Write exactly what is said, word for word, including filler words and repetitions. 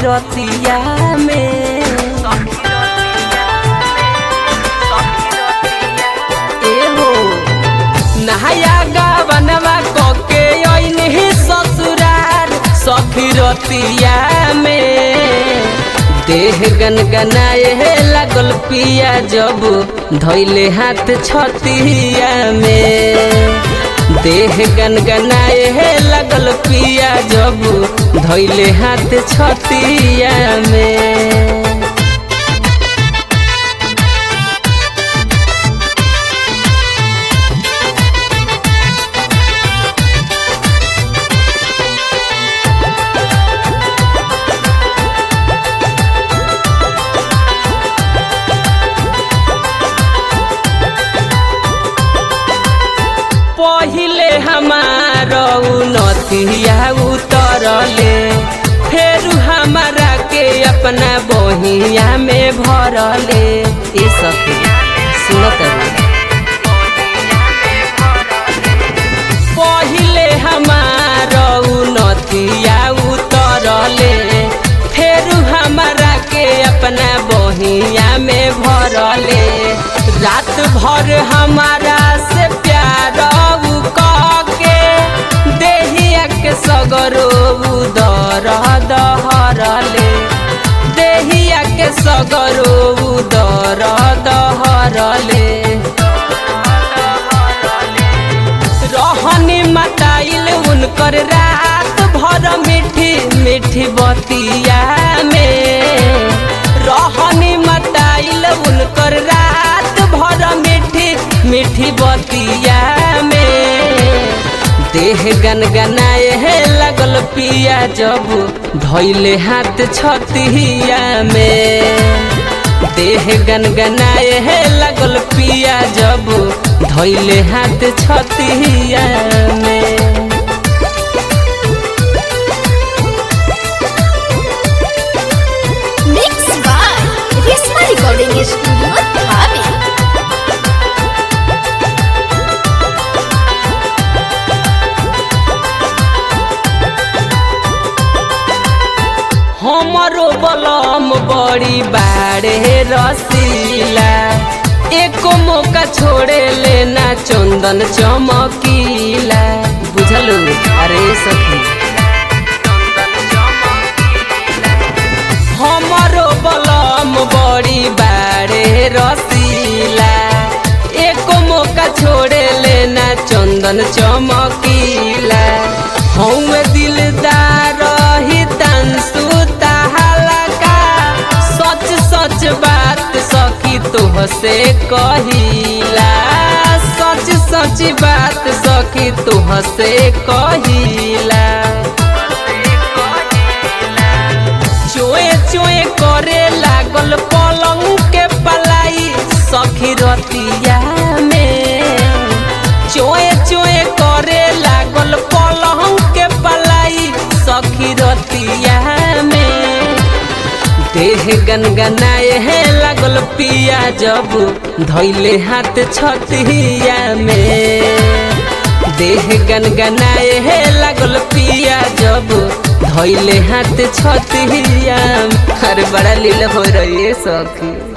रतिया में एहो नहाया गावनवा कोके ओइनी ससुरार सखी रतिया में देह गनगनाए लागल पिया जब धैले हाथ छतिया में देह गनगनाए लागल पिया जब धैले हाथ छतिया में पहिले हमार नथिया उतरले फेर हमारा के अपना बहिया में भरले ए सखी सुनत पहिले हमार नथिया उतरले फेर हमारा के अपना बहिया में भरले रात भर हमारा से प्यार सगरो उदर दहरले देहिया के सगरो उदर दहरले रहनी मताइल उनकर रात भर मीठी मीठी बतिया में रहनी मताइल उनकर रात भर मीठी मीठी बतिया में देह गनगनाए लागल पिया जब धैले हाथ छतिया में देह गनगनाए लागल पिया जब धैले हाथ छतिया में mix by Reshma recording studio धाबे। हमरो बलम बड़ी बाड़े रसीला एको मौका छोड़े लेना चंदन चमकीला बुझलू अरे सखी हमरो बलम बड़ी बाड़े रसीला एको मौका छोड़े लेना चंदन चमकीला हम दिलदार ही तंसु सच बात सखी तुहसे कहिला सच सच बात सखी तुहसे कहिला चोए चोए करे लागल पलंग के पलाई सखी रतिया में चोए चोए करे लागल पलंग के पलाई सखी रतिया में देह गनगनाए लागल पिया जब धैले हाथ छतिया में देह गनगनाए लागल पिया जब धैले हाथ छतिया में अरे बड़ा लीला हो रही है सखी।